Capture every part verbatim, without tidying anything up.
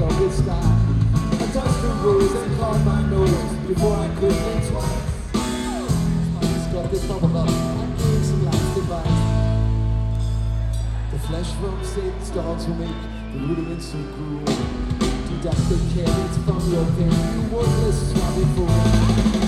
of the sky. I touched the rose and caught my nose before I could think twice. My got this bubble up and gave some last advice. The flesh from Satan's dogs will make the rudiments so cruel. Deduct the carrots from your pain, you worthless sloppy fool.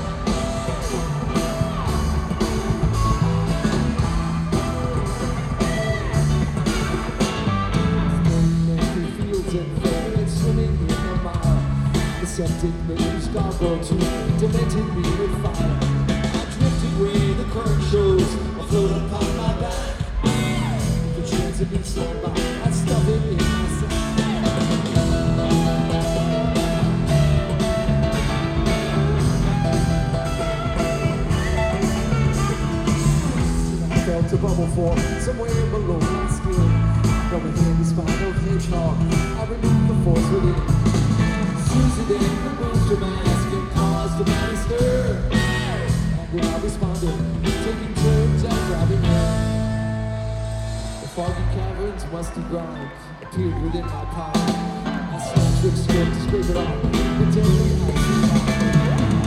Septic moons gargle to demented me with fire. I drifted where the current shows, I float upon my back. The trains have been slowed by, I stuff it in my sack. I felt a bubble form somewhere below my skin. From a handy spine of hedgehog, I removed the force within. Susie then removed her mask and caused a mighty stir. And when I responded, taking turns at grabbing her. The foggy caverns, musty grind appeared within my power. I snatched her skirt to scrape it off, the deadly icy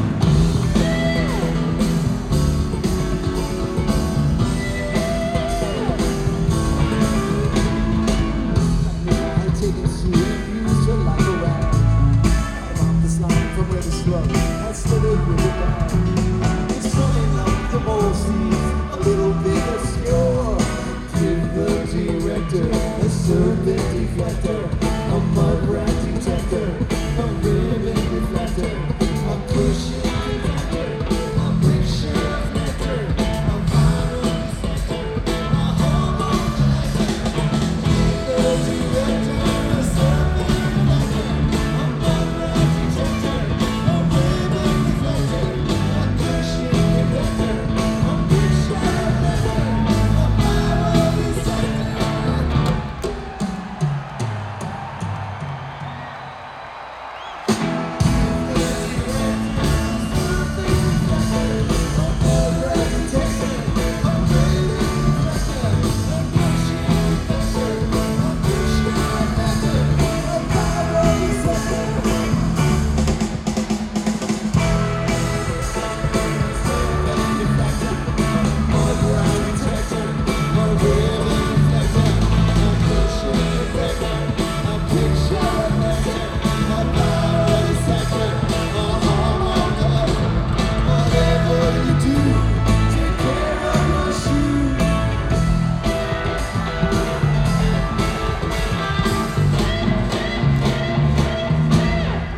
I had taken Sue and used her like a rag. From where the slug had slithered with the bag. It's something like the mole sees a little bit obscure. Give the director a serpent deflector, a mud rat detector, a